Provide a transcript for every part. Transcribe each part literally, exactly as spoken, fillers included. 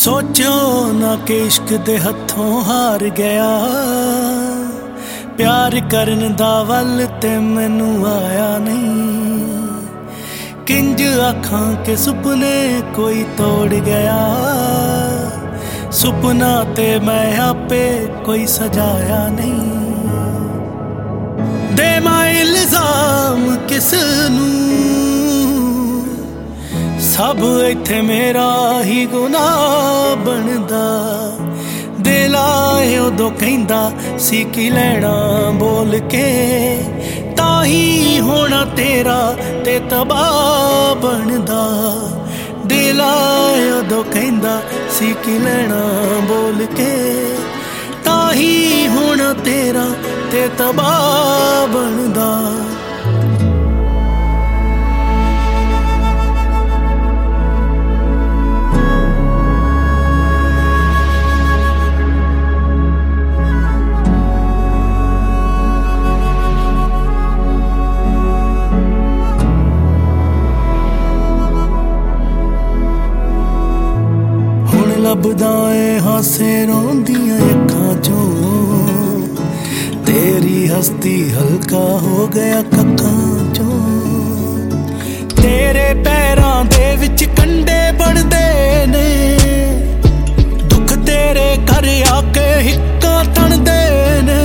सोचो ना कि इश्क दे हथों हार गया, प्यार करन दा वल ते मैनू आया नहीं। किंज आखां के सुपने कोई तोड़ गया, सुपना ते मैं आपे कोई सजाया नहीं। दे मैं इल्जाम किस नूं, सब इत्थे मेरा ही गुनाह बनदा। दिल आए उदों कहंदा सी की लैना बोल के, ताही होना तेरा ते तबाह बनदा। दिल आए उदों कहंदा सी की लैना बोल के, ताही होना तेरा ते तबाह बनदा। लभदा ए हासे रोंदियां अखां चों, तेरी हस्ती हल्का हो गया कखां चों। तेरे पैरां दे विच कंडे बनदे ने, दुख तेरे घर आके हिक्कां तणदे ने।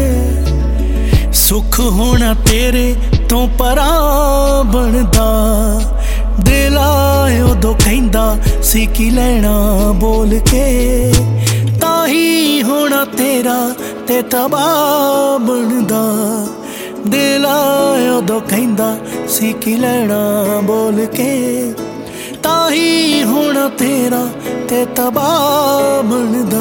सुख होना तेरे तो परां बनदा। दिल आए उदों कहंदा सी की लैना बोल के, ताही होना तेरा ते तबाह बनदा। दिल आए उदों कहंदा सी की लैना बोल के, ताही होना तेरा ते तबाह बनदा।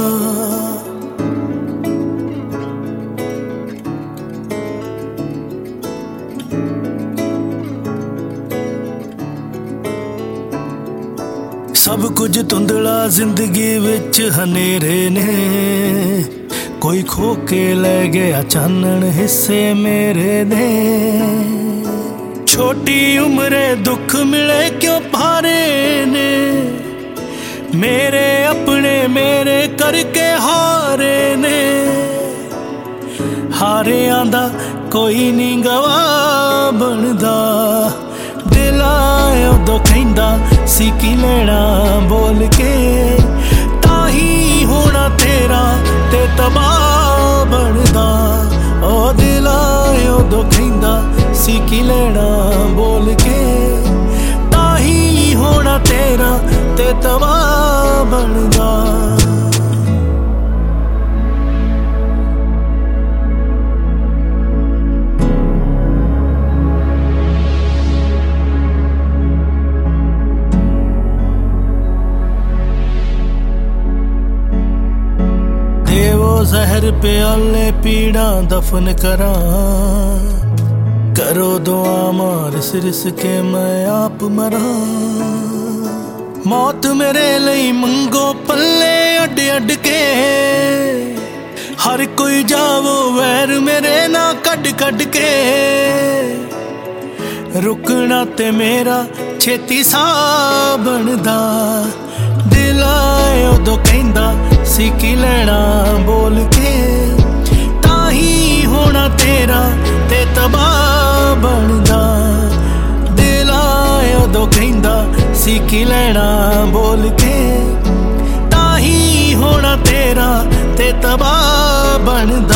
सब कुछ धुंधला जिंदगी विच हनेरे ने, कोई खो के ले गया चानन हिस्से मेरे ने। छोटी उम्रे दुख मिले क्यों भारे ने, मेरे अपने मेरे करके हारे ने। हारे आंदा कोई नहीं गवाह बनदा। दिल आए उदों कहंदा सी की लैना बोल के, ताही होना तेरा ते तबाह बनदा। ओ दिल आए उदों कहंदा सी की लैना बोल के, ताही होना तेरा ते तबाह बनदा। जहर प्याले पीड़ा दफन करा, करो दुआ मार सिरस के मैं आप मरा। मौत मेरे लई मंगो पल्ले अड अड के, हर कोई जावो वैर मेरे ना कड कड के। रुकना ते मेरा छेती सा बनदा। दिल आए उदों कहंदा सी की लैना बोल के, ताही होना तेरा ते तबाह बनदा। दिल आए उदों कहंदा सी की लैना बोल के, ताही होना तेरा ते तबाह बनदा।